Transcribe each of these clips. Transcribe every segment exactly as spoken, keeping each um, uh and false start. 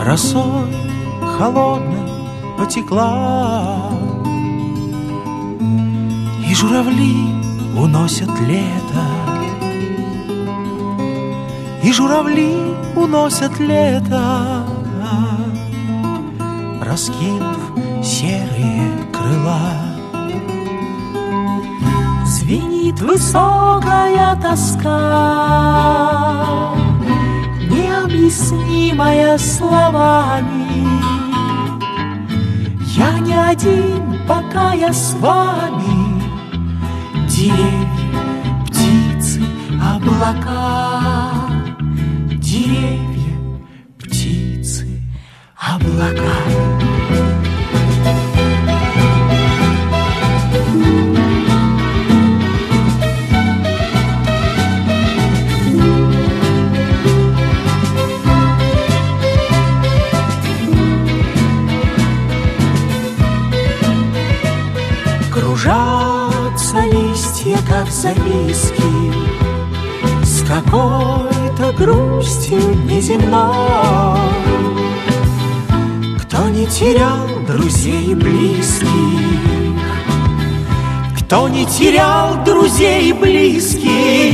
росой холодной потекла, и журавли уносят лето, и журавли уносят лето, раскинув серые крыла. Звенит высокая тоска, необъяснимая словами. Я не один, пока я с вами. Деревья, птицы, облака. Деревья, птицы, облака. Кружатся листья, как записки, с какой-то грустью неземной. Кто не терял друзей и близких, кто не терял друзей и близких,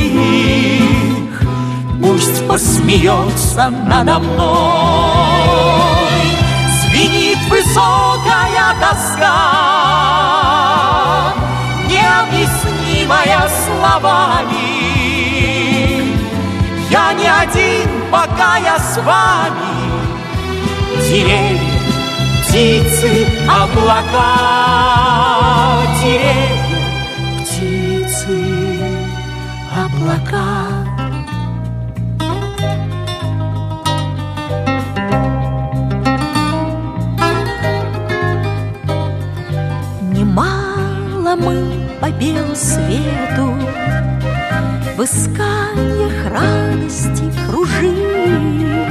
пусть посмеется надо мной. Звенит высокая тоска, необъяснимая словами. Я не один, пока я с вами. Деревья, птицы, облака. Деревья, птицы, облака. Немало мы по белу свету в исканиях радости кружили.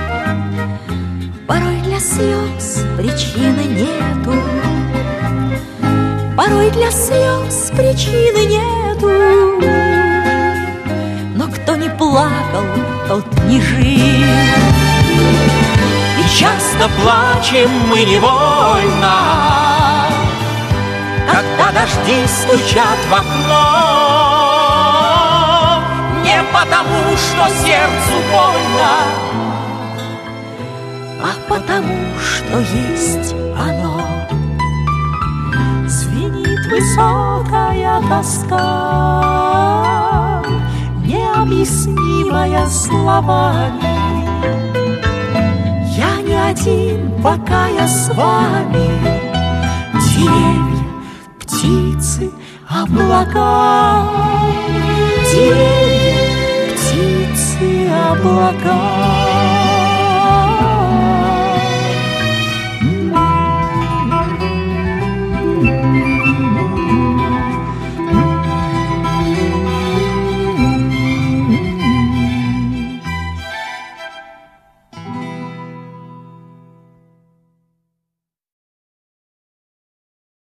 Порой для слез причины нету, порой для слез причины нету. Но кто не плакал, тот не жил. И часто плачем мы невольно, когда дожди стучат в окно. Не потому, что сердцу больно, а потому, что есть оно. Звенит высокая тоска, необъяснимая словами. Я не один, пока я с вами. Деревья, птицы, облака. Деревья, птицы, облака.